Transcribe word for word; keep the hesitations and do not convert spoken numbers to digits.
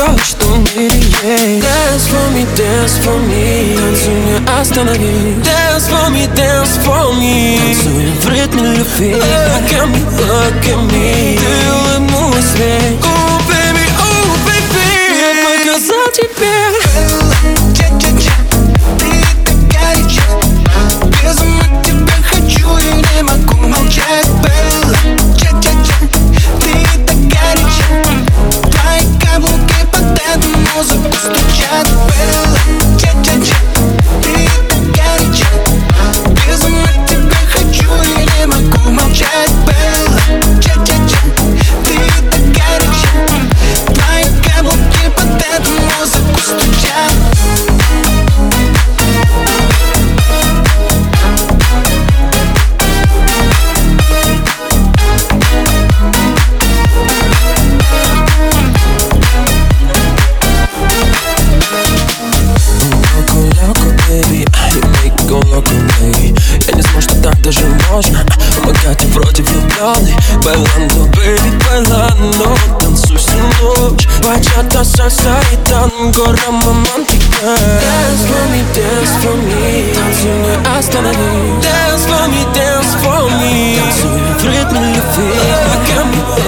все, что в мире есть. Dance for me, dance for me, танцуй, не останови. Dance for me, dance for me, танцуем в ритме любви. Look at me, look at me, ты улыбнулась мне. Oh baby, oh baby, я показал тебе. Я не знал, что так даже можно помогать и против влюбленный. Байлando, baby, байлando, танцуй всю ночь. Бачата, сальса и танго, романтика. Dance for me, dance for me, танцуй, не останови. Dance for me, dance for me, танцуй в ритме любви. Look at me,